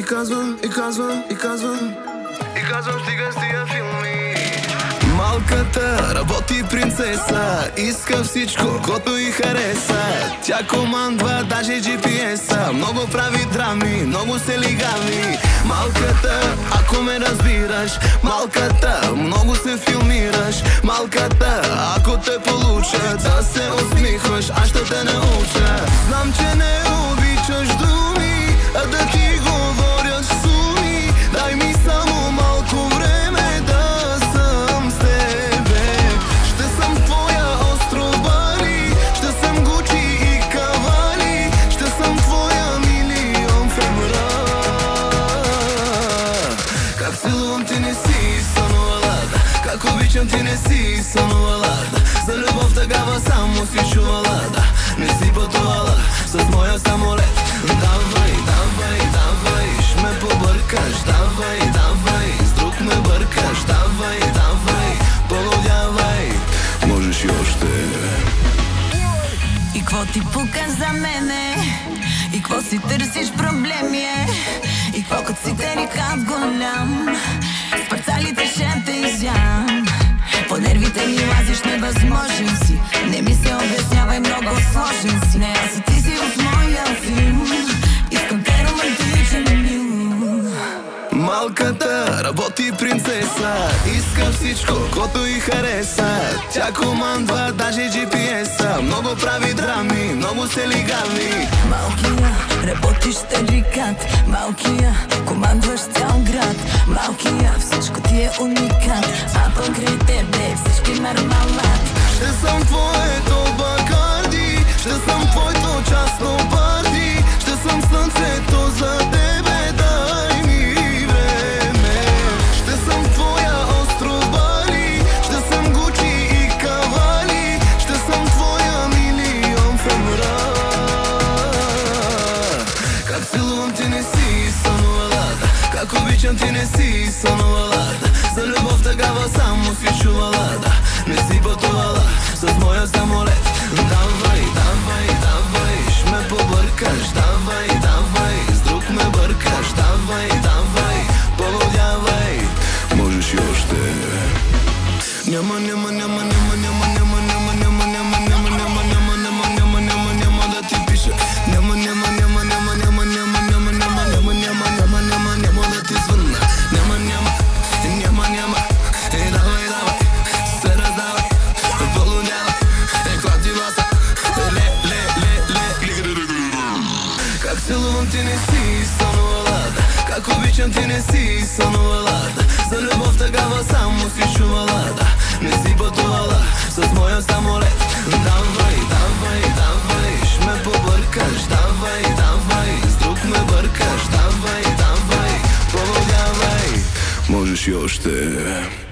стига с тия филми. Малката работи принцеса, иска всичко, което й хареса. Тя командва даже GPS-а. Много прави драми, много се лигави. Малката, ако ме разбираш. Малката, много се филмираш. Малката, ако те получа да се усмихваш, аз ще те науча. Знам, че не обичаш думи, а да ти говорят суми. Дай ми само малко време да съм с тебе. Ще съм твоя остров Бали, ще съм Гучи и Кавали, ще съм твоя милион февруар. Как целувам ти не си сънувала, как обичам ти не си сънувала. За любов такава само си чувала, не си пътувала с моя самолет. Давай, давай, давай, ще ме побъркаш. Давай, давай, с друг ме бъркаш. Давай, давай, полудявай, можеш и още. И кво ти пука за мене? И кво си търсиш проблеми е? И кво като си терикат голям? С парцалите ще те изям. По нервите ми лазиш, невъзможен си. Не ми се обяснявай, много сложен си. Не, аз ти си в моя филм. Искам те романтичен мил. Малката работи принцеса, иска всичко, което й хареса. Тя командва даже GPS-а. Много прави драми, много се лигави. Малкия, работиш терикат. Малкия, командваш цял град. Малкия, всичко ти е уникат. А покрай тебе всички мармалат. Ще съм твоето Бакарди, ще съм твоето частно парти. Ще съм слънцето за тебе, дай ми време. Ще съм твоя остров Бали, ще съм Гучи и Кавали, ще съм твоя милион февруар. Как целувам ти не си сънувала, как обичам ти не си сънувала. За любов такава само си чувала, не си пътувала с моя самолет. Давай, давай, давай, ще ме побъркаш. Давай, давай, с друг ме бъркаш. Давай, давай, полудявай, можеш и още. Няма, няма, няма, няма, няма, няма, няма, няма, няма, няма, няма, няма, няма, няма, няма, няма да ти пиша. Няма, няма, няма, няма, няма, няма, няма, няма, няма, няма, няма, няма, няма да ти звънна. Няма, няма, няма, няма. Давай, давай, се раздавай, полудявай, клати баса. Ле, ле, ле, ле. Как целувам ти не си сънувала, как обичам ти не си сънувала. За любов такава само си чувала, не си пътувала с моя самолет. Давай, давай, давай, ще ме побъркаш. Давай, давай, с друг ме бъркаш. Давай, давай, полудявай, можеш и още.